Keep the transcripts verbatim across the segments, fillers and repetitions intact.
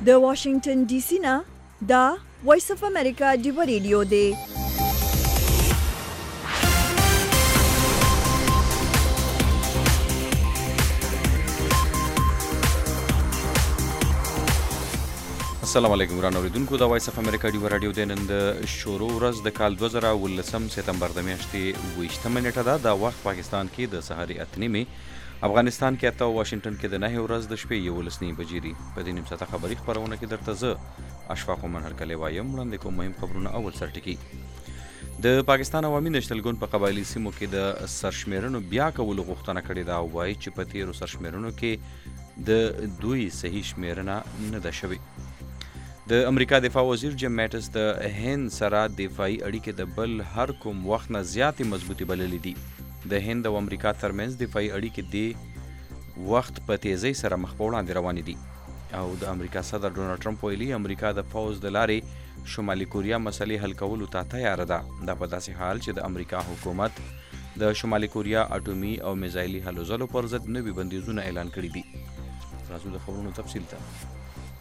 د واشنگټن ډي سي نه دا وایس اف امریکا ډیو ریډیو دی. السلام علیکم ګران اوریدونکو، د وایس اف امریکا ډیو رادیو د نن د شروع ورځ د کال دوه زره ولسم سپتمبر د میاشتې ویشتمه نیټه ده. دا وخت پاکستان کې د سهاري اته نیمې، افغانستان کې اته او واشنگټن کې د نهه ورځ د شپې یولس نیمې بجې دي. په دې نیم ساعته خبري خپرونه کې درته زه اشفاق منهر کلی وایم. وړاندې کوم مهم خبرونه. اول سرټکي د پاکستان عوامي نشنل ګوند په قبایلي سیمو کې د سرشمیرنو بیا کولو غوښتنه کړې ده او وایي چې په تیرو سرشمیرنو کې د دوی صحیح شمیرنه نه ده شوې. د امریکا دفاع وزیر جیم میټس د هند سره دفاعي اړیکې د بل هر کوم وخت نه زیاتې مضبوطې بللې دي. د هند او امریکا ترمنځ دفاعي اړیکې د وخت په تیزۍ سره مخ په وړاندې روانې دي او د امریکا صدر ډونالډ ټرمپ ویلي امریکا د پوځ د لارې شمالي کوریا مسلې حل کولو ته تیار ده. دا په داسې حال چې د امریکا حکومت د شمالي کوریا اټومي او میزایلي هلو ځلو پر ضد نوي بندیزونه اعلان کړي دي. راځو د خبرونو تفصیل ته.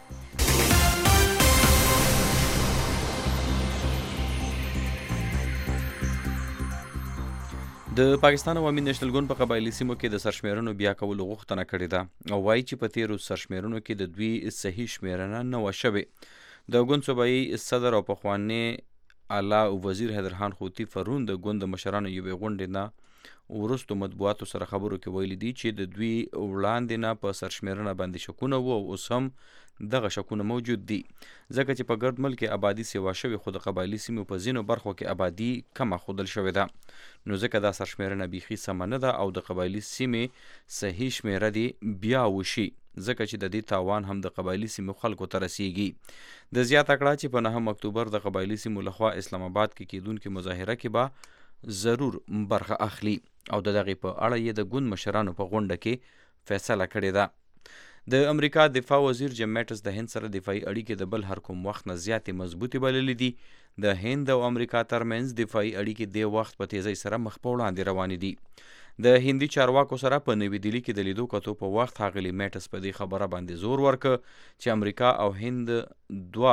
د پاکستان عوامي نشنل ګوند په قبایلي سیمو کې د سرشمیرنو بیا کولو غوښتنه کړې ده او وایي چې په تیرو سرشمیرنو کې د دوی صحیح شمیرنه نه وه شوې. د ګوند صوبایي صدر او پخوانی اعلی وزیر حیدرخان خوطي فرون د ګوند د مشرانو یوې غونډې نه وروستو مطبوعاتو سره خبرو کې ویلي دي چې د دوی وړاندې نه په سرشمیرنه باندې شکونه وو او اوس هم دغه شکونه موجود دي، ځکه چې په ګرد ملک کې آبادي سیوا شوې خو د قبایلي سیمو په ځینو برخو کې آبادي کمه ښودل شوې ده. نو ځکه دا سرشمیرنه بیخي سمه نه ده او د قبایلي سیمې صحیح شمیره دې بیا وشي، ځکه چې د دې تاوان هم د قبایلي سیمو خلکو ته رسیږي. د زیاته کړه چې په نهم اکتوبر د قبایلي سیمو لخوا اسلام آباد کې کیدونکې مظاهره کې به ضرور برخه اخلي او د دغې په اړه یې د ګوند مشرانو په غونډه کې فیصله کړې ده. د امریکا دفاع وزیر جیم میټس د هند سره دفاعي اړیکې د بل هر کوم وخت نه زیاتې مضبوطې بللې دي. د هند او امریکا ترمنځ دفاعي اړیکې د وخت په تیزۍ سره مخ په وړاندې روانې دي. د هندي چارواکو سره په نوي ډیلي کې د لیدو کتو په وخت ښاغلي میټس په دې خبره باندې زور ورکه چې امریکا او هند دوه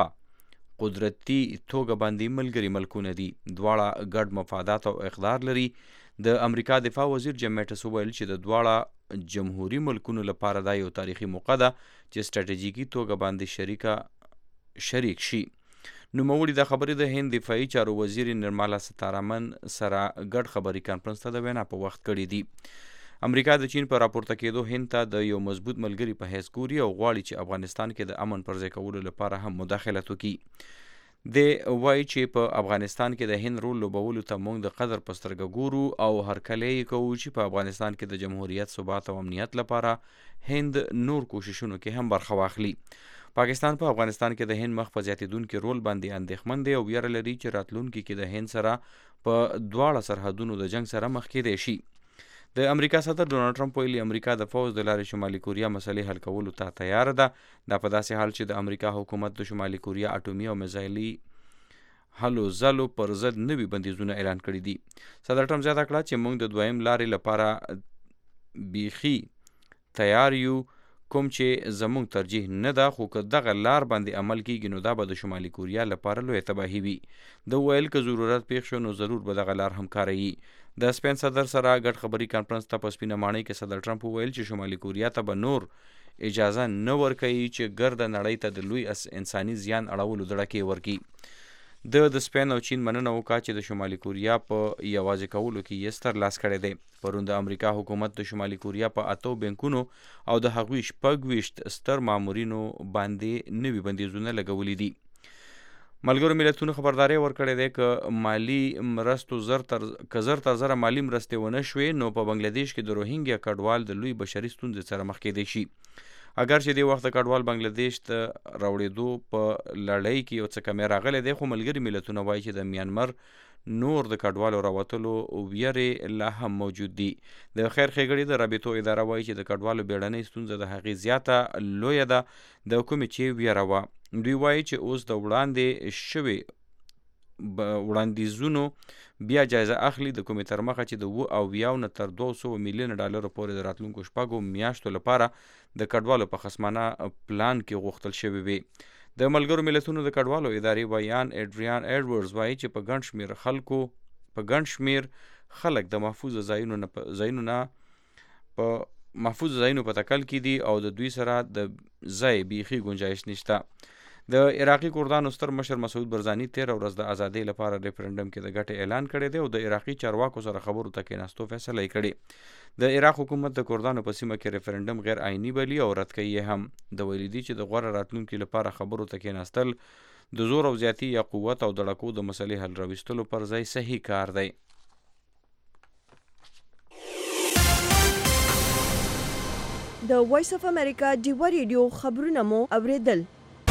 قدرتي توګه باندې ملګري ملکونه دي، دواړه ګډ مفادات او اقدار لري. د امریکا دفاع وزیر جیم میټس وویل چې د دواړه جمهوري ملکونو لپاره دا یو تاریخي موقع ده چې سټراټیژیکي توګه باندې شریکه شریک شي. نوموړي د خبرې د هند دفاعي چارو وزیر نرمالا ستارامن سره ګډ خبري کانفرنس ته د وینا په وخت کړی دي. امریکا د چین په راپورته کېدو هند ته د یو مضبوط ملګري په حیث ګوري او غواړي چې افغانستان کې د امن پر ځای کولو لپاره هم مداخلت وکړي. د وایي چې په افغانستان کې د هند رول لوبولو ته موږ د قدر په سترګه ګورو او هرکلی یې کوو چې په افغانستان کې د جمهوریت ثبات او امنیت لپاره هند نور کوششونو کې هم برخه واخلي. پاکستان په افغانستان کې د هند مخ په زیاتېدونکي رول باندې اندېښمن دی او ویره لري چې راتلونکي کې د هند سره په دواړه سرحدونو د جنگ سره مخ کېدی شي. د امریکا صدر ډونالډ ټرمپ ویلي امریکا د پوځ د لارې شمالي کوریا مسلې حل کولو ته تیار ده. دا په داسې حال چې د امریکا حکومت د شمالي کوریا اټومي او میزایلي هلو ځلو پر ضد نوي بندیزونه اعلان کړي دي. صدر ټرمپ زیاته کړه چې موږ د دویم لارې لپاره بیخي تیار یو، کوم چې زموږ ترجیح نه ده، خو که دغه لار باندې عمل کیږي نو دا به د شمالي کوریا لپاره لویه تباهي وي. د ویل که ضرورت پیښ شو نو ضرور به دغه لار هم کاروي. د سپین صدر سره ګډ خبري کانفرنس ته په سپینه ماڼۍ کې صدر ټرمپ وویل چې شمالي کوریا ته به نور اجازه نه ورکوي چې ګرده نړۍ ته د لوی انساني زیان اړولو دړکې ورکړي. د د سپین او چین مننه وکړه چې د شمالي کوریا په یوازې کولو کې یې ستر لاس کړی دی. پرون د امریکا حکومت د شمالي کوریا په اتو بینکونو او د هغوی شپږ ویشت ستر مامورینو باندې نوي بندیزونه لګولي دي. ملګرو ملتونو خبرداری ورکړی دی که مالی مرستو زر تر که زر تر زره مالی مرستې ونه شوې نو په بنګلادیش کې د روهینګیا کډوال د لوی بشري ستونزې سره مخ کېدی شي. اگر چې د وخت کډوال بنگلاديش ته راوړېدو په لړۍ کې یو څه کمی راغلی دی، خو ملګري ملتونه وایي چې د میانمر نور د کډوالو راوتلو ویرې لا هم موجود دي. د خیر ښېګړې د رابطو اداره وایي چې د کډوالو بیړنۍ ستونزه د هغې زیاته لویه ده د کومې چې ویره وه. دوی وایي چې اوس د وړاندې شوې وړاندیزونو بیا جایزه اخلي، د کومې تر مخه چې د اوه اویاو نه تر دوه سوه میلیونه ډالرو پورې د راتلونکو شپږو میاشتو لپاره د کډوالو په خصمانه پلان کې غوښتل شوي وي. د ملګرو ملتونو د کډوالو ادارې ویان ایډریان ایډورډز وایي چې په ګڼ شمېر خلکو په ګڼ شمېر خلک د محفوظ ځایونو نه ځایونو نه په محفوظ ځایونو په تکل کې دي او د دوی سره د ځای بیخي گنجایش نشته. د عراقي کردانو ستر مشر مسعود برزاني تېره ورځ د ازادۍ لپاره ریفرنډم کې د ګټې اعلان کړی دی او د عراقي چارواکو سره خبرو ته کېناستو فیصله یې کړې. د عراق حکومت د کردانو په سیمه کې ریفرنډم غیر آئیني بلي او رد کوي یې هم. د ویلي دي چې د غوره راتلونکي لپاره خبرو ته کېناستل د زور او زیاتي یا قوت او د ډکو د مسلې حل راوستلو پر ځای صحیح کار دی. د وایس اف امریکا ډیوه ریډیو خبرونه مو اوریدل.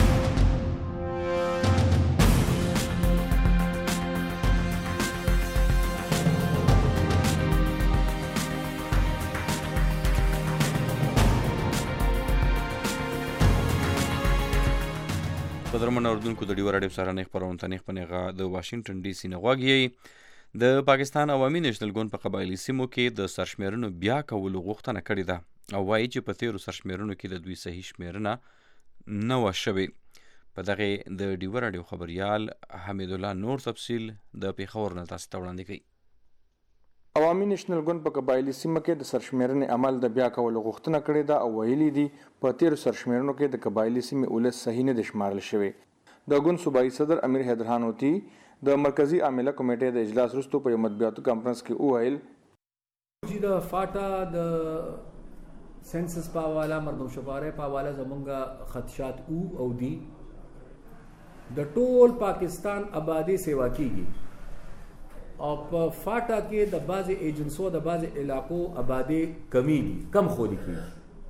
قدرمن اوردونکو د ډیوه راډیو سهارنۍ خپرونه ته نیغ په نیغه د واشنګټن ډي سي نه غوږ یئ. د پاکستان عوامي نیشنل ګوند په قبایلي سیمو کې د سرشمېرنو بیا کولو غوښتنه کړې ده او وایي چې په تېرو سرشمېرنو کې د دوی صحیح شمېرنه نه وه شوې. په دغې د ډیوه راډیو خبریال حمید الله نور تفصیل د پېښور نه تاسو ته وړاندې کوي. عوامي نیشنل ګوند په قبایلي سیمه کې د سرشمېرنې عمل د بیا کولو غوښتنه کړې ده او ویلي دي په تیرو سرشمېرنو کې د قبایلي سیمې ولس صحیح نه دی شمارل شوی. د ګوند صوبایي صدر امیر حیدرخان هوتي د مرکزی عامله کمیټې د اجلاس وروسته په یو مطبوعاتي کانفرنس کې وویل چې د فاټا د سنسس په حواله مردم شمارۍ په حواله زمونږ خدشات او او دي د ټول پاکستان آبادی سیوا کیږي او په فاټا کې د بعضې ایجنسو د بعضې علاقو آبادی کمیږي کم خولي کیږي.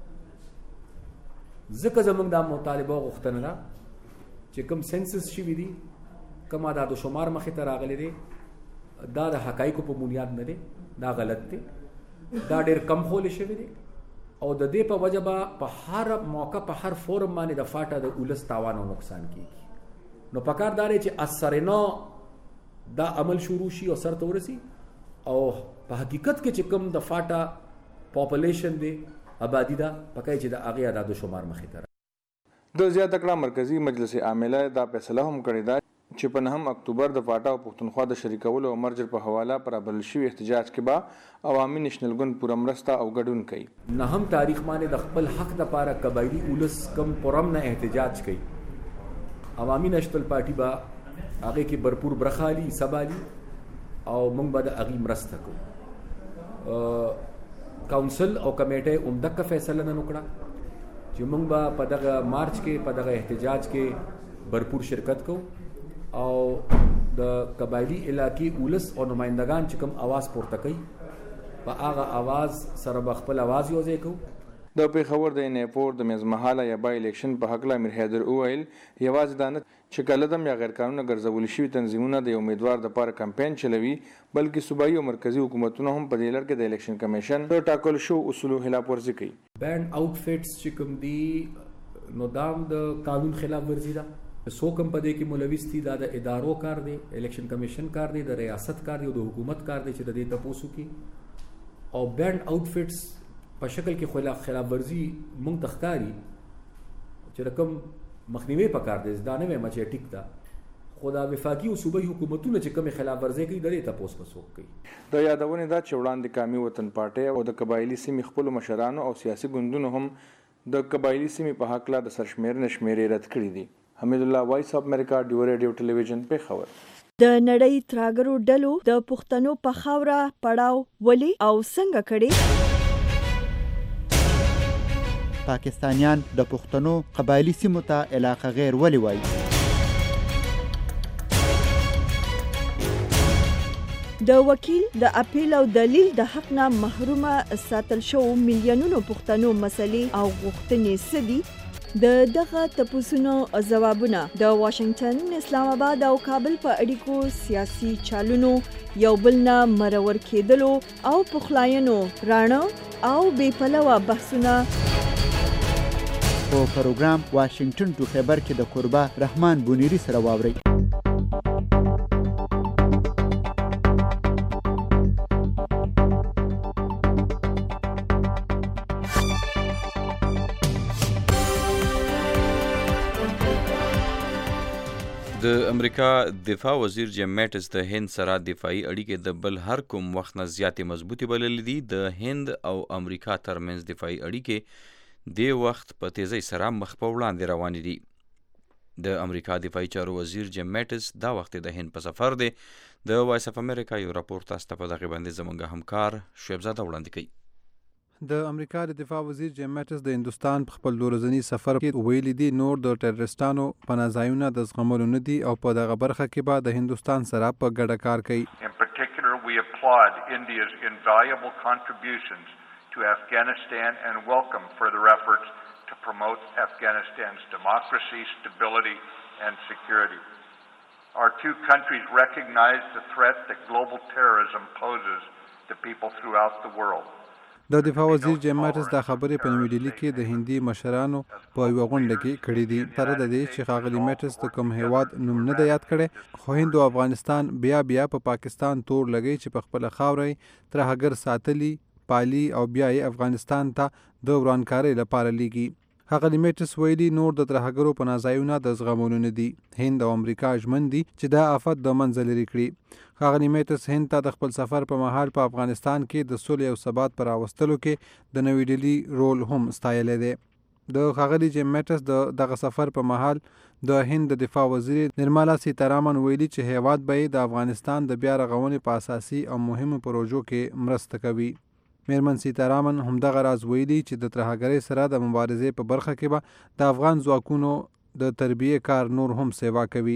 ځکه زمونږ دا مطالبه غوښتنه ده چې کوم سنسس شوي دي کوم اعداد و شمار مخې ته راغلی دی دا د حقایقو په بنیاد نه دی، دا غلط دی، دا ډېر کم خولی شوی دی او د دې په وجه به په هر موقع په هر فورم باندې د فاټا د ولس تاوان او نقصان کیږي. نو پکار دا دی چې اثرنا دا عمل شروع شي او سر ته ورسي او په حقیقت کې چې کوم د فاټا پاپولیشن دی آبادی دا پکای چې د هغې اعداد و شمار مخې ته د زیاته کړه مرکزی مجلس عامله دا فیصله هم کړې ده چې په نهم اکتوبر د فاټا او پښتونخوا د شریکولو او مرجر په حواله پر بلل شوي احتجاج کې به عوامي نیشنل ګوند پوره مرسته او ګډون کوي. نهم تاریخ باندې د خپل حق دپاره قبایلي ولس کم پرم نه احتجاج کوي. عوامي نیشنل پارټي به هغې کې برپور برخه لي سبالي او موږ به د هغې مرسته کوو. کونسل او کمیټه عمدکه فیصله نن وکړه چې موږ به په دغه مارچ کې په دغه احتجاج کې برپور شرکت کوو او د قبایلي علاقې ولس او نمایندگان چې کوم اواز پورته کوي په هغه اواز سره به خپل اواز یوځای کوو. د پېښور د انیپور د میزمهاله یا بای الیکشن په هکله امیر حیدر وویل یوازې دا نه چې کلدم یا غیر قانونه ګرځول شوي تنظیمونه د امیدوار دپاره کمپین چلوي بلکې صوبایي او مرکزي حکومتونه هم په دې لړ کې د الیکشن کمیشن د ټاکل شوو اصولو خلاف ورزي کوي. بینډ آوټفټس چې کوم دي نو دا هم د قانون خلاف ورزي ده. څوک هم په دې کې ملوث دي دا د ادارو کار دی، الیکشن کمیشن کار دی، د ریاست کار دی او د حکومت کار دی چې د دې تپوس وکړي. او بینډ آوټفټس په شکل کې خلاف خلاف ورزي مونږ ته ښکاري چې رقم مخنیوي پکار دی. دا نه وایم چې ټیک ده خو دا وفاقي او صوبایي حکومتونه چې کومې خلاف ورزي کوي د دې تپوس به څوک کوي. د یادونې دا چې وړاندې قامي وطن پارټۍ او د قبایلي سیمې خپلو مشرانو او سیاسي ګوندونو هم د قبایلي سیمې په هکله د سرشمېرنې شمېرې رد کړي دي. حمید الله وایس اف امریکا ډیوه ریډیو ټلویزیون پېښور. د نړۍ تراګرو ډلو د پښتنو په خاوره پړاو ولې او څنګه کړي؟ پاکستانیان د پښتنو قبایلي سیمو ته علاقه غیر ولې وایي؟ د وکیل د اپیل او دلیل د حق نه محرومه ساتل شو میلیونونو پښتنو مسلې او غوښتنې څه دي؟ د دغه تپوسونو ځوابونه د واشنگټن، اسلام آباد او کابل په اړیکو سیاسي چالونو یو بل نه مرور کېدلو او پخلاینو راڼه او بې پلوه بحثونه په پروګرام واشنگټن ټو خیبر کې د کوربه رحمان بونیری سره واورئ. د امریکا دفاع وزیر جیم میټس د هند سره دفاعي اړیکې د بل هر کوم وخت نه زیاتې مضبوطې بللې دي. د هند او امریکا ترمنځ دفاعي اړیکې د وخت په تیزۍ سره مخ په وړاندې روانې دي. د امریکا دفاعي چارو وزیر جیم میټس دا وخت د هند په سفر دی. د وایس اف امریکا یو راپور تاسو ته په دغه باندې زموږ همکار شعیب زاده وړاندې کوي. د امریکا د دفاع وزیر جیم میټس د هندوستان په خپل ورځني سفر کې ویلي دي نور د ټیررستانو پناه ځایونه د زغملو نه دي او په دغه برخه کې به د هندوستان سره په ګډه کار کوي. In particular, we applaud India's invaluable contributions to Afghanistan and welcome further efforts to promote Afghanistan's democracy, stability and security. Our two countries recognize the threat that global terrorism poses to people throughout the world. د دفاع وزیر جیم میټس دا خبرې په نیو ډیلي کې د هندي مشرانو په یوه غونډه کې کړې دي. سره د دې چې ښاغلي میټس د کوم هیواد نوم نه دی یاد کړی، خو هند او افغانستان بیا بیا په پا پاکستان تور لګی چې په خپله خاوره یې ترهګر ساتلي، پالي او بیا یې افغانستان ته د ورانکارۍ لپاره لیږي. ښاغلي میټس ویلي نور د ترهګرو پناه ځایونه د زغملو نه دي. هند او امریکا ژمن دي چې دا آفت د منځه لرې کړي. ښاغلي میټس هند ته د خپل سفر په مهال په افغانستان کې د سولې او ثبات په راوستلو کې د نوي ډیلي رول هم ستایلی دی. د ښاغلي جیم میټس د دغه سفر په مهال د هند د دفاع وزیر نرمالا سیتارامن ویلي چې هیواد به یې د افغانستان د بیا رغونې په اساسي او مهمو پروژو کې مرسته کوي. میرمن سیتارامن همدغه راز ویلي چې د ترهګرۍ سره د مبارزې په برخه کې به د افغان ځواکونو د تربیې کار نور هم سیوا کوي.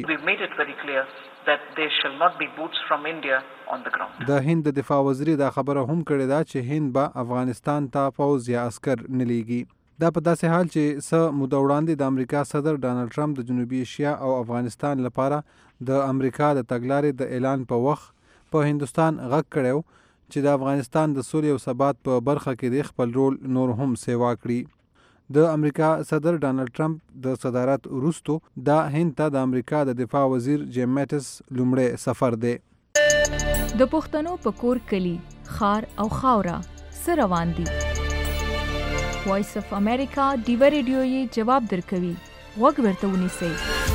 د هند د دفاع وزیر دا خبره هم کړې ده چې هند به افغانستان ته پوځ یا عسکر نه لیږي. دا په داسې حال چې څه موده وړاندې د امریکا صدر ډانلډ ټرمپ د جنوبي ایشیا او افغانستان لپاره د امریکا د تګلارې د اعلان په وخت په هندوستان غږ کړی چې د افغانستان د سولې او ثبات په برخه کې د خپل رول نور هم سیوا کړي. د امریکا صدر ډانلډ ټرمپ د صدارت وروستو دا هند ته د امریکا د دفاع وزیر جیم میټس لومړی سفر دی. د پښتنو په کور کلی خار او خاوره سره روان دي. وایس اف امریکا ډیوه ریډیو یې جواب درکوي. غوږ ورته ونیسئ.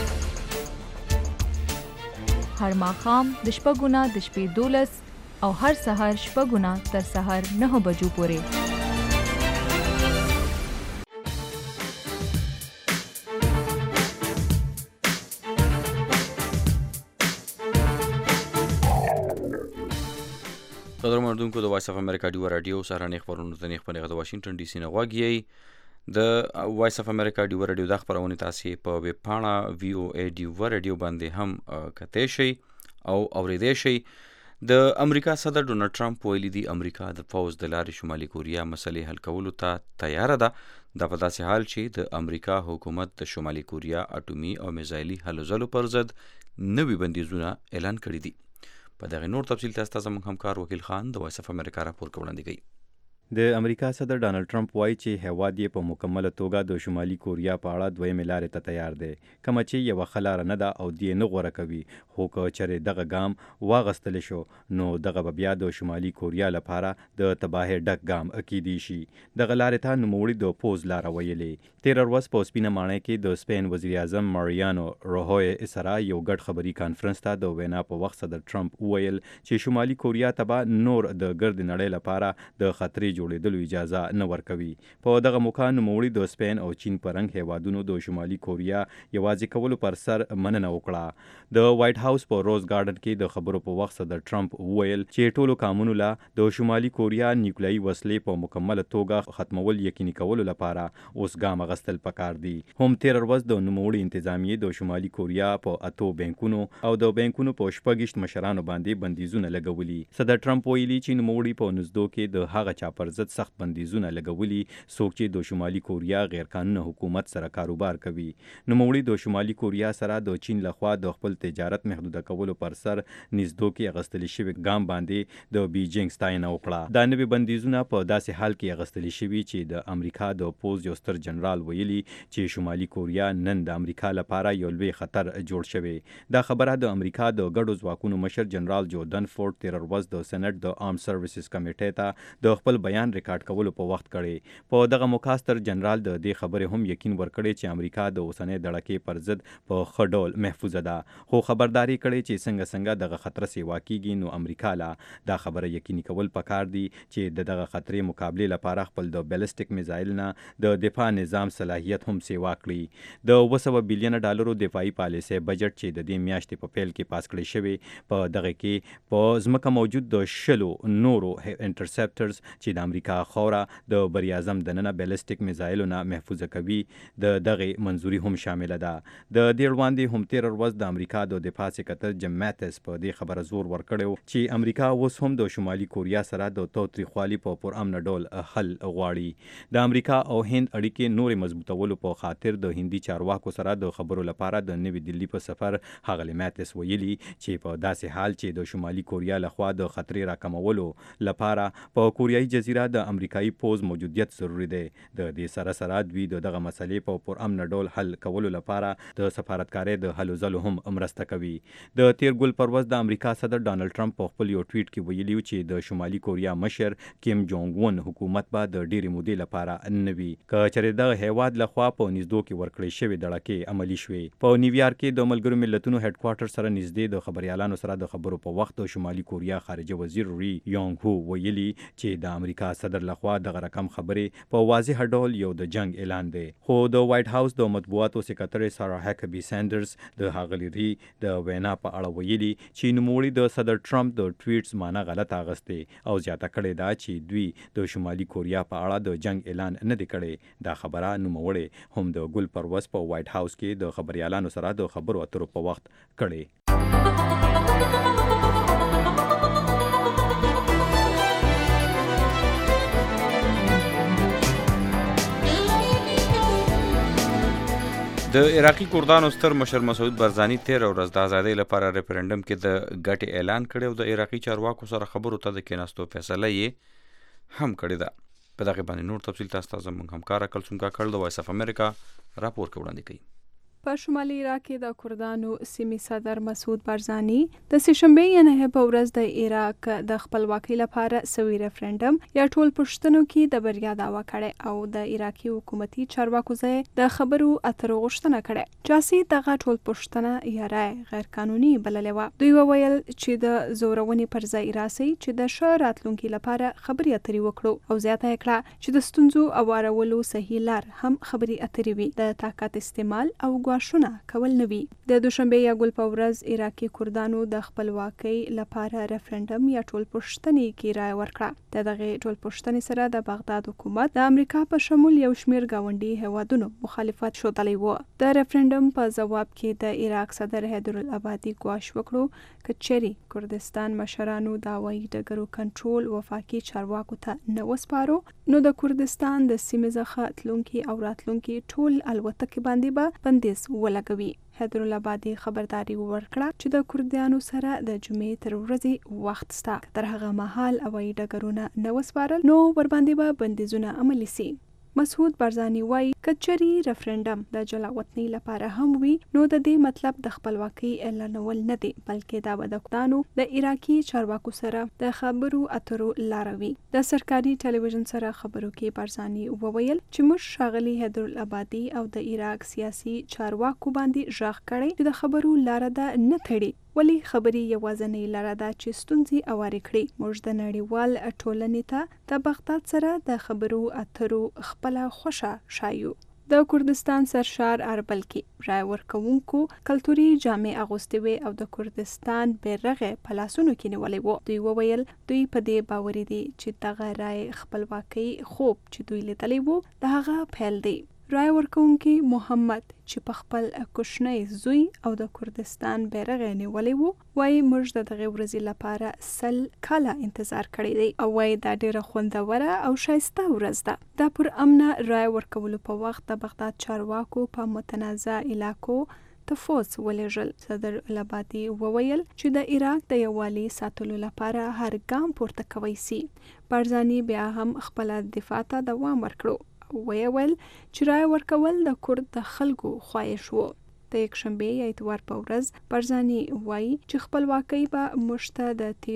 هر ماښام د شپږو نه د شپې دولس او هر سهار شپږو نه تر سهار نهو بجو پورې. قدر مردونکو د وایس اف امریکا ډیوه راډیو سهارنۍ خپرونو ته نیغ په نیغه د واشنګټن ډي سي نه غوږ یئ. د وایس اف امریکا ډیوه راډیو دا خپرونې تاسې په ویب پاڼه وی او ای ډیوه راډیو باندې هم کتلی شئ او اوریدی شئ. د امریکا صدر ډونالډ ټرمپ ویلي دي امریکا د پوځ د لارې شمالي کوریا مسلې حل کولو ته تیاره ده. دا په داسې حال چې د امریکا حکومت د شمالي کوریا اټومي او میزایلي هلو ځلو پر ضد نوي بندیزونه اعلان کړي دي. په دغه نور تفصیل تاسو ته زموږ همکار وکیل خان د وایس اف امریکا راپور وړاندې کوي. د امریکا صدر ډانلډ ټرمپ وایي چې هیواد یې په مکمله توګه د شمالي کوریا په اړه دویمې لارې ته تیار دی، کومه چې یوه ښه لاره نه ده او دې نه غوره کوي. خو که چېرې دغه ګام واغستلی شو نو دغه به بیا د شمالي کوریا لپاره د تباهۍ ډک ګام کیدی شي. دغه لارې ته نوموړي د پوز لاره ویلې. تېره ورځ په سپینه ماڼۍ کې د سپین وزیر اعظم ماریانو راهوی سره یو ګډ خبري کانفرنس ته د وینا په وخت صدر ټرمپ وویل چې شمالي کوریا ته به نور د ګرد نړۍ لپاره د خطرې جوړېدلو اجازه نه ورکوي. په دغه موقع نوموړي د سپین او چین په رنګ هیوادونو د شمالي کوریا یوازې کولو پر سر مننه وکړه. د وایټ هاوس په روز ګارډن کې د خبرو په وخت صدر ټرمپ وویل چې ټولو قانونو له د شمالي کوریا نیوکلیایي وسلې په مکمله توګه ختمول یقیني کولو لپاره اوس ګام اخیستل پکار دي. هم تېره ورځ د نوموړي انتظامیې د شمالي کوریا په اتو بینکونو او د بینکونو په شپږویشت مشرانو باندې بندیزونه لګولي. صدر ټرمپ ویلي چې نوموړي په نزدو کې د هغه چا پر ضد سخت بندیزونه لګولي څوک چې د شمالي کوریا غیر قانوني حکومت سره کاروبار کوي. نوموړي د شمالي کوریا سره د چین لخوا د خپل تجارت محدوده کولو پر سر نزدو کې اغستلی شوي ګام باندې د بیجینګ ستاینه وکړه. دا نوي بندیزونه په داسې حال کې اغستلی شوي چې د امریکا د پوز یو ستر جنرال ویلي چې شمالي کوریا نن د امریکا لپاره یو لوی خطر جوړ شوی. دا خبره د امریکا د ګډو ځواکونو مشر جنرال جو دنفورد تېره ورځ د سېنټ د آرم سروسز کمیټې ته د خپل بیان بیان ریکارډ کولو په وخت کړی. په دغه مکاستر جنرال د دې خبرې هم یقین ورکړی چې امریکا د اوسنۍ دړکې پر ضد په ښه ډول محفوظه ده، خو خبرداري کړی چې څنګه څنګه دغه خطر سیوا کیږي نو امریکا لا دا خبره یقیني کول پکار دي چې د دغه خطرې مقابلې لپاره خپل د بیلسټیک میزایل نه د دفاع نظام صلاحیت هم سیوا کړي. د اوه سوه بیلیونه ډالرو دفاعي پالیسۍ بجټ چې د دې میاشتې په پیل کې پاس کړی شوی په دغه کې په ځمکه موجود د شلو نورو انټرسپټرز چې د امریکا خاوره د بر اعظم دننه بیلسټیک میزایلو نه محفوظه کوي د دغه منظوري هم شامله ده. د دې وړاندې هم تیر ورځ د امریکا د دفاع سکرټر جیم ماتس په دې خبره زور ورکړی چې امریکا اوس هم د شمالي کوریا سره د تاوتریخوالي په پرامن ډول حل غواړي. د امریکا او هند اړیکې نورې مضبوطولو په خاطر د هندي چارواکو سره د خبرو لپاره د نوي دلی په سفر ښاغلي ماتس ویلي چې په داسې حال چې د شمالي کوریا لخوا د خطرې راکمولو لپاره په کوریایي جزیره د امریکایي پوز موجودیت ضروري دی. د دې سره سره دوی د دغه مسلې په پرامن ډول حل کولو لپاره د سفارتکارۍ د هلو ځلو هم مرسته کوي. د تیر ګل پر ورځ د امریکا صدر ډانلډ ټرمپ په خپل یو ټویټ کې ویلي چې د شمالي کوریا مشر کیم جونګ ون حکومت به د ډېرې مودې لپاره نه وي که چېرې دغه هیواد لخوا په نږدو کې ورکړې شوې دړکې عملي شوې. په نیویارک کې د ملګرو ملتونو هډ کوارټر سره نږدې د خبریالانو سره د خبرو په وخت د شمالي کوریا خارجه وزیر ری یونګ هو ویلي چې د امریکا صدر لخوا دغه رقم خبرې په واضح ډول یو د جنگ اعلان دی. خو د وایټ هاوس د مطبوعاتو سکرټري سارا هکبي ساندرز د ښاغلي ری د وینا په اړه ویلي چې نوموړي د صدر ټرمپ د ټویټس معنی غلط اغستې او زیاته کړې ده چې دوی د شمالي کوریا په اړه د جنگ اعلان نه دی کړی. دا خبره نوموړي هم د ګل پر ورځ په وایټ هاوس کې د خبریالانو سره د خبرو اترو په وخت کړی. د عراقي کردانو ستر مشر مسعود برزاني تیر ورځ د ازادۍ لپاره ریفرنډم کې د ګټې اعلان کړی او د عراقي چارواکو سره خبرو ته د کېناستو فیصله یې هم کړې ده. په دغه باندې نور تفصیل تاسو ته زموږ همکار کلثوم کاکړ د وایس اف امریکا راپور کې وړاندې کوي. په شمالي عراق کې د کردانو سیمې صدر مسعود برزاني د سهشنبې یعنې په ورځ د عراق د خپلواکۍ لپاره سوي ریفرنډم یا ټول پوښتنو کې د بریا دعوه کړې او د عراقي حکومتي چارواکو ځای د خبرو اترو غوښتنه کړې. جاسي دغه ټول پوښتنه یا رای غیر قانوني بللې وه. دوی وویل چې د زورونې پر ځای راسي چې د ښه راتلونکي لپاره خبرې اترې وکړو او زیاته یې کړه چې د ستونزو اوارولو صحیح لار هم خبرې اترې وي، د طاقت استعمال او غواښونه کول نه وي. د دوشنبه یا ګل په ورځ عراقي کردانو د خپلواکۍ لپاره ریفرنډم یا ټول پوښتنې کې رای ورکړه. د دغه ټول پوښتنې سره د بغداد حکومت د امریکا په شمول یو شمیر گاونډي هیوادونو مخالفت ښودلی و. د ریفرنډم په ځواب کې د عراق صدر حیدرالعبادي ګواښ وکړو که چیرې کردستان مشرانو د هوایي ډګرو کنټرول وفاقي چارواکو ته نه وسپارو نو د کردستان د سیمې څخه تلونکي او راتلونکي ټول الوتکې باندې به بندیز ولګوي. حیدرالعبادي خبرداري ورکړه چې د کردانو سره د جمعې تر ورځې وخت سته. تر هغه مهال هوایي ډګرونه نه وسپارل نو ورباندې به بندیزونه عملي سي. مسعود برزاني وایي که چېرې ریفرنډم د جلا وطنۍ لپاره هم وي نو د دې مطلب د خپلواکۍ اعلانول نه دی بلکې دا به د کردانو د عراقي چارواکو سره د خبرو اترو لاره وي. د سرکاري ټلویزیون سره خبرو کې برزاني وویل چې موږ ښاغلي حیدرالعبادي او د عراق سیاسي چارواکو باندې غږ کړی چې د خبرو لاره ده نه تړي ولی خبرې یوازنۍ لاره ده چې ستونزې اوارې کړي. موږ د نړیوال ټولنې ته د بغداد سره د خبرو اترو خپله خوښه شایو. د کردستان سرشار اربل کې رای ورکوونکو کلتوري جامې اغوستې وې او د کردستان بیرغ په لاسونو کې نیولی و. دوی وویل دوی په دې باوري دي چې دغه رای خپلواکۍ خوب چې دوی لیدلی و د هغه پیل دی. رای ورکوونکي محمد چې په خپل کوچنی زوی او د کردستان بیرغ نیولی و وایي موږ د دغې ورځې لپاره سل کاله انتظار کړی دی او وایي دا ډیره خوندوره او ښایسته ورځ ده. دا پر امنه رای ورکولو په وخت د بغداد چارواکو په متنازع علاقو تفوس ولېږل. صدر العبادي وویل چې د عراق د یووالي ساتلو لپاره هر ګام پورته کوی سي. برزاني بیا هم خپله دفاع ته دوام ورکړو. ویل چې رای ورکول د کرد د خلکو خواهش و. د یکشنبې یا اتوار په ورځ برزاني وایي چې خپلواکۍ به موږ ته د تیرو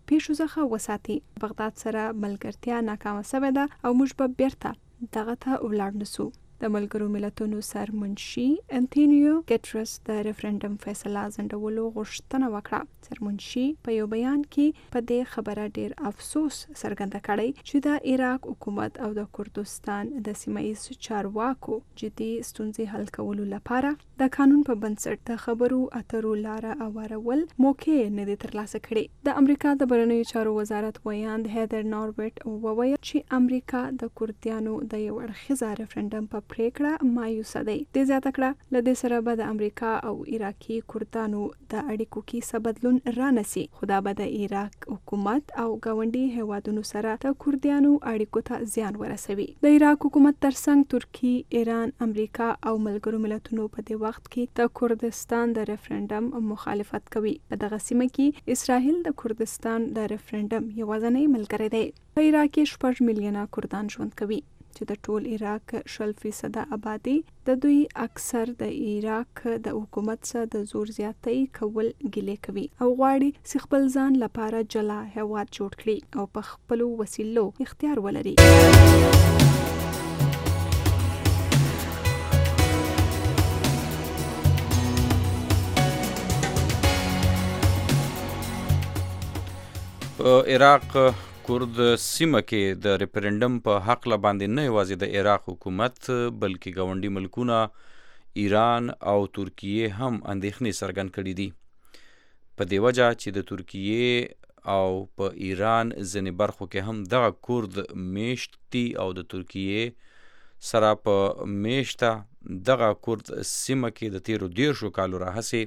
پیښو څخه وساتي. بغداد سره ملګرتیا ناکامه شوې ده او موږ به بیرته دغه ته ولاړ نسو. د ملګرو ملتونو سرمنشي انټونیو ګټرس د ریفرندم فیصله ځنډولو غوښتنه وکړه. سرمنشي په یو بیان کې په دې خبره ډیر افسوس څرګنده کړی چې د عراق حکومت او د کردستان د سیمه ایز چارواکو جدي ستونزې حل کولو لپاره د قانون په بنسټ د خبرو اترو لاره اوارول موقع نه دي ترلاسه کړي. د امریکا د بهرنیو چارو وزارت ویاند هیدر نوربرټ وویل چې امریکا د کردیانو د یو اړخیزه ریفرندم په پریکړه مایوسه دی. د زیاته کړه له دې سره به د امریکا او عراقي کردانو د اړیکو کې څه بدلون رانسي، خو دا به د عراق حکومت او ګاونډي هیوادونو سره د کردیانو اړیکو ته زیان ورسوي. د عراق حکومت ترڅنګ ترکی، ایران، امریکا او ملګرو ملتونو په دې وخت کې د کردستان د ریفرندم مخالفت کوي. په دغه سیمه کې اسرائیل د کردستان د ریفرندم یوازینی ملګری دی. په عراق کې شپږ میلیونه کردان ژوند کوي چې د ټول عراق شل فیصده آبادی د دوی اکثر د عراق د حکومت سره د زور زیاتی کول ګیلې کوي او غواړي چې خپل ځان لپاره جلا هیواد جوړ کړي او په خپل وسیلو اختیار ولري. عراق کرد سیمه کې د ریفرندم په حق لا باندې نه یوازې د عراق حکومت بلکې ګاونډي ملکونه ایران او ترکیه هم اندېښنې څرګند کړي دي. په دې وجه چې د ترکیه او په ایران ځینې برخو کې هم دغه کرد میشت دي او د ترکیه سره په میشته دغه کرد سیمه کې د تیرو دیرشو کالو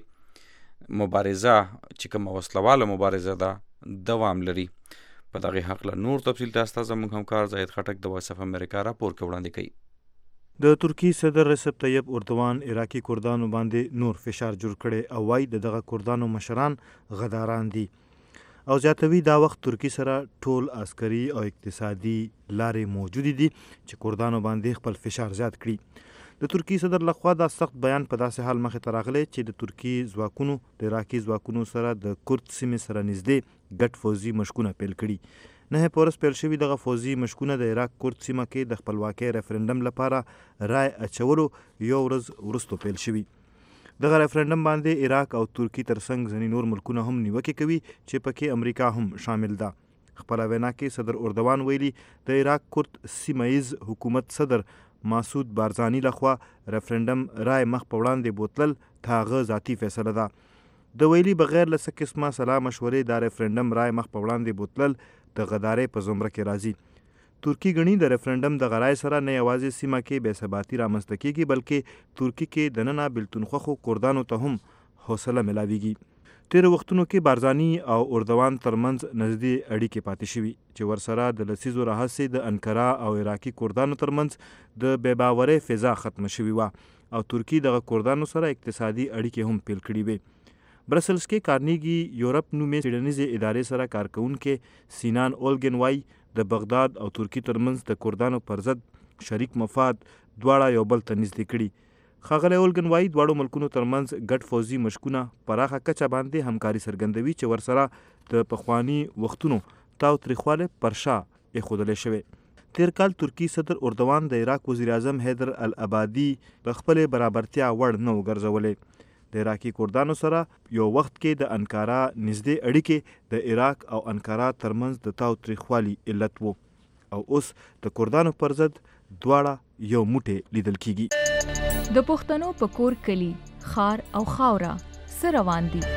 راهیسې مبارزه چې کومه وسلواله مبارزه ده دوام لري. په دغه حق له نور تفصیل تاسو ته زموږ همکار زاهد خټک د وایس اف امریکا راپور کې وړاندې کوي. د ترکی صدر رجب طیب اردوان عراقي کردانو باندې نور فشار جوړ کړي او وايي دغه کردانو مشران غداران دي او زیاتوي دا وخت ترکی سره ټول عسکري او اقتصادي لارې موجود دي چې کردانو باندې خپل فشار زیات کړي. د ترکی صدر لخوا دا سخت بیان په داسې حال مخې ته راغلی چې د ترکی ځواکونو د عراقي ځواکونو سره د کرد سیمې سره نږدې ګډ فوزي مشکونه پیل کړي. نه په ورځ پیل شوي دغه فوزي مشکونه د عراق کرد سیمه کې د خپلواکۍ ریفرندم لپاره رای اچولو یو ورځ وروسته پیل شوي. دغه ریفرندم باندې عراق او ترکی ترڅنګ ځینې نور ملکونه هم نیوکې کوي چې پکې امریکا هم شامل ده. خپله وینا کې صدر اردوان ویلي د عراق کرد سیمه ایز حکومت صدر مسعود بارزانی لخوا ریفرندم رای مخ په وړاندې بوتلل تاغه ذاتی فیصله ده. د ویلي بغیر له څه قسمه سلا مشورې دا ریفرندم رای مخ په وړاندې بوتلل د غدارې په زمره کې راځي. ترکی غني د ریفرندم د غرای سره نه یوازې سیمه کې بې ثباتي رامنځته کیږي بلکې ترکی کې دننه بلتونخواخو کردانو ته هم حوصله ملاویږي. تیر وختونو کې بارزانی او اردوان ترمنځ نږدې اړیکې پاتې شوي چې ورسره د لسیزو راهیسې د انکرا او عراقي کردانو ترمنځ د بې باورۍ فضا ختمه شوې وه او ترکی دغه کردانو سره اقتصادي اړیکې هم پیل کړي وې. برسلز کې کارنیګي یورپ نومې څېړنیزې ادارې سره کارکوونکې سینان اولګن وایي د بغداد او ترکی ترمنځ د کردانو پر ضد شریک مفاد دواړه یو بل ته نږدې کړي. ښاغلی اولګن وایي دواړو ملکونو ترمنځ ګډ فوزي مشکونه پراخه کچه باندې همکاري څرګندوي چې ورسره د پخواني وختونو تاوتریخوالی پر شا ایښودلی شوی. تیر کال ترکی صدر اردوان د عراق وزیر اعظم حیدر العبادي د خپلې برابرتیا وړ نه وګرځولې. د عراقي کردانو سره یو وخت کې د انکارا نږدې اړیکې د عراق او انکارا ترمنځ د تاوتریخوالي علت وو او اوس د کردانو پر ضد دواړه یو موټی لیدل کیږي. د پښتنو په کور کلی خار او خاوره سره روان دي.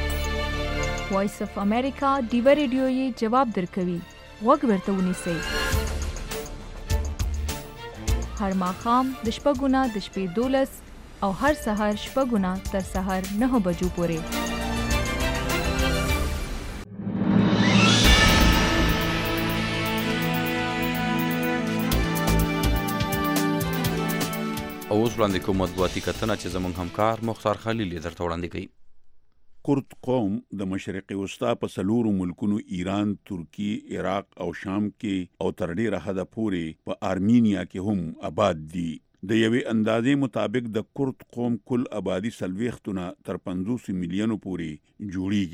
وایس اف امریکا ډیو ریډیو یې جواب درکوي. غوږ ورته ونیسئ. هر ماښام د شپږو نه د شپې دولس او هر سهار شپږو نه تر سهار نهو بجو پورې. اوس وړاندې کوم مطبوعاتي کتنه چې زموږ همکار مختار خلیل یې درته وړاندې کوي. کرد قوم د مشرق وسطا په څلورو ملکونو ایران، ترکی، عراق او شام کې او تر ډیره حده پورې په آرمینیا کې هم آباد دي. د یوې اندازې مطابق د کرد قوم کل آبادی څلوېښتو نه تر پنځوس میلیونو پورې جوړیږي.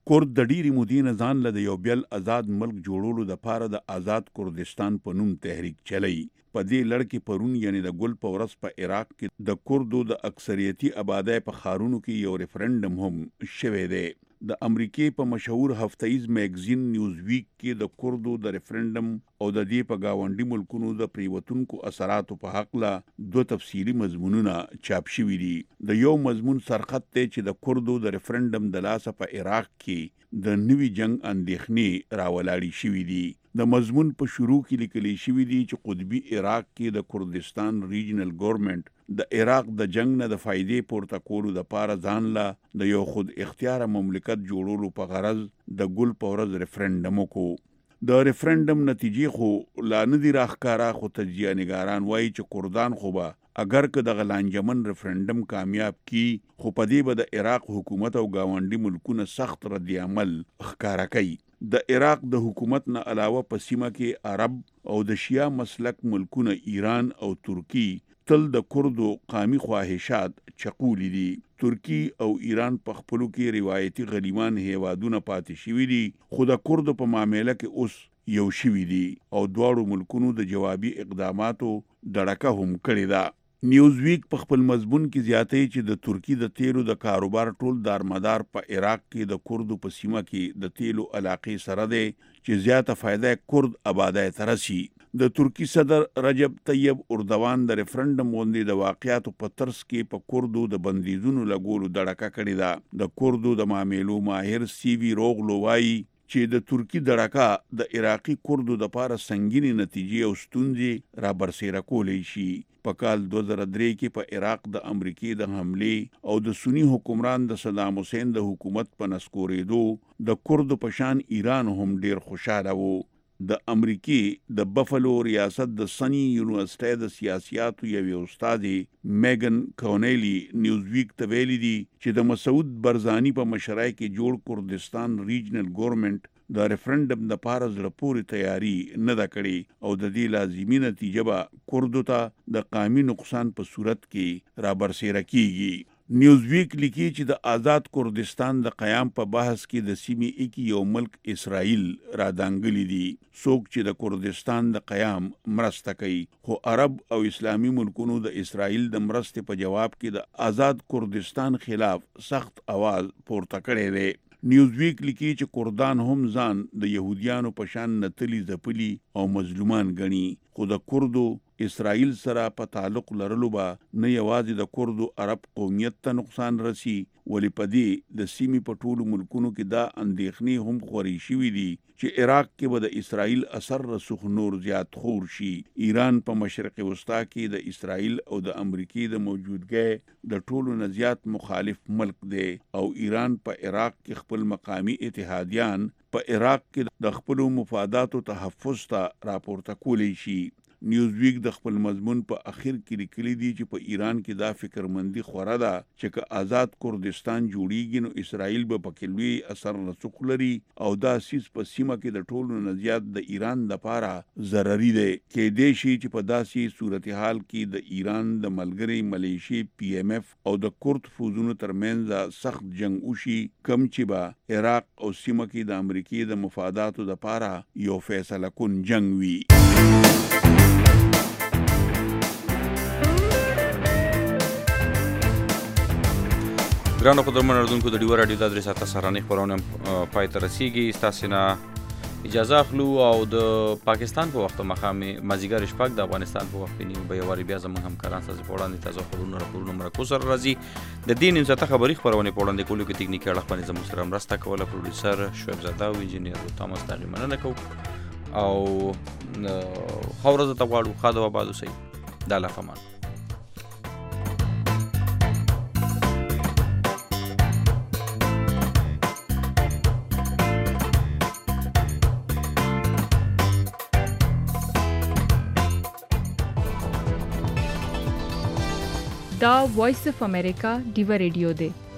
کورد د ډیری مودې نه ځان له یو بل آزاد ملک جوړولو د پاره د آزاد کردستان په نوم تحریک چلی. په دې لړ کې پرون یعنی د ګل په ورځ په عراق کې د کردو د اکثریتي آبادی په ښارونو کې یو ریفرنډم هم شوی دی. د امریکې په مشهور هفتهیز میګزین نیوز ویک کې د کردو د ریفرنډم او د دې په گاونډي ملکونو د پریوتونکو اثراتو په حق لا دو تفصیلی مضمونونه چاپ شوي دي. د یو مضمون سرخط دی چې د کردو د ریفرنډم د لاسه په عراق کې د نوي جنگ اندېښنې راولاړې شوي دي. د مضمون په شروع کې لیکلي شوي دي چې قطبي عراق کې د کردستان ریجنل ګورنمنت د عراق د جنگ نه د فائدې پورته کولو د پاره ځان لا د یو خود اختیار مملکت جوړولو په غرض د ګل په ورځ ریفرنډم وکړو. د ریفرنډم نتیجې خو لا نه دي راښکاره، خو تجزیه نګاران وایي چې کردان خو به اگر که د غلانجمن ریفرنډم کامیاب کی خو په دې به د عراق حکومت او گاونډي ملکونه سخت رد عمل ښکاره کوي. د عراق د حکومت نه علاوه په سیمه کې عرب او د شیعه مسلک ملکونه ایران او ترکی تل د کردو قومي خواهشات چقولی دي. ترکی او ایران په خپلو کې روایتي غلیمان هیوادونه پاتې شوي دي، خو د کردو په معامله کې اوس یو شوي دي او دواړو ملکونو د جوابي اقداماتو دړکه هم کړې ده. نیوز ویک په خپل مضمون کې زیاتوي چې د ترکی د تیلو د کاروبار ټول دارمدار په عراق کې د کردو په سیمه کې د تیلو علاقې سره دی چې زیاته فایده کرد آبادی ته رسي. د ترکی صدر رجب طیب اردوان د ریفرنډم غونډې د واقعاتو په ترڅ کې په کردو د بندیزونو لګولو دړکه کړې ده. د کردو د معاملو ماهر سی وی روغلو وایي چې د ترکی دړکه د عراقي کردو د پاره سنگینی نتیجې او ستونزې را برسېره کولی شي. په کال دو زره درې کې په عراق د امریکې د حملې او د سنی حکمران د صدام حسین د حکومت په نسکورېدو د کردو په شان ایران هم ډیر خوشاله وو. د امریکې د بفلو ریاست د سنی یونیورسيټي د سیاسياتو یوې استادې میګن کونیلی نیوز ویک ته ویلي دي چې د مسعود برزانی په مشرۍ کې جوړ کردستان ریجنل ګورنمنت د ریفرنډم د پاره زړه پورې تیاری نه ده کړې او د دې لازمي نتیجه به کردو ته د قومي نقصان په صورت کې را برسېره کیږي. نیوز ویک لیکي چې د آزاد کردستان د قیام په بحث کې د سیمې ایک یو ملک اسرائیل را دانګلی دي، څوک چې د کردستان د قیام مرسته کوي، خو عرب او اسلامی ملکونو د اسرائیل د مرستې په جواب کې د آزاد کردستان خلاف سخت आवाज پورته کړی دی. نیوز ویک لیکي چې کردان هم ځان د يهوديانو په شان نتلی ځپلي او مظلومان ګڼي، خو د کردو اسرائیل سره په تعلق لرلو به نه یوازې د کردو عرب قومیت ته نقصان رسی، ولې په دې د سیمې په ټولو ملکونو کې دا اندېښنې هم خورې شوي دي چې عراق کې به د اسرائیل اثر رسوخ نور زیات خور شي. ایران په مشرق وسطا کې د اسرائیل او د امریکې د موجودګۍ د ټولو نه زیات مخالف ملک دی او ایران په عراق کې خپل مقامی اتحادیان په عراق کې د خپل مفاداتو تحفظ ته راپورته کولی شي. نیوز ویک د خپل مضمون په اخر کې لیکلي دي چې په ایران کې دا فکرمندي خوره ده چې که آزاد کردستان جوړیږي نو اسرائیل به پکې لوی اثر رسوخ لري او دا سیس په سیمه کې د ټولو نه زیات د ایران لپاره ضرري دی. کېدای شي چې په داسې صورتحال کې د ایران د ملګري ملیشي پی ایم ایف او د کورد فوزونو ترمنځ سخت جنگ وشي، کم چې به عراق او سیمه کې د امریکې د مفاداتو لپاره یو فیصله کن جنگ وي. ګرانو قدرمن اردوونکو د ډیوه راډیو د درې ساعته سهارنۍ خپرونه پای ته رسیږي. ستاسې نه اجازه اخلو او د پاکستان په وخت ماښام مازدیګر شپږ د افغانستان په وخت نیو به یو وارې بیا زموږ همکاران ستاسو په وړاندې تازه خبرونه راپورونه مرکو سره راځي. د دې نیم ساعته خبري خپرونې په وړاندې کولو کې تکنیکي اړخ باندې زموږ سره مرسته کوله پروډیوسر شعیب زاده او انجینیر تاماس د هغې مننه کوو او ښه ورځ ته غواړو. ښه د آباد اوسئ. د الله په امان. دا وایس اف امریکا ډیوه ریډیو دی.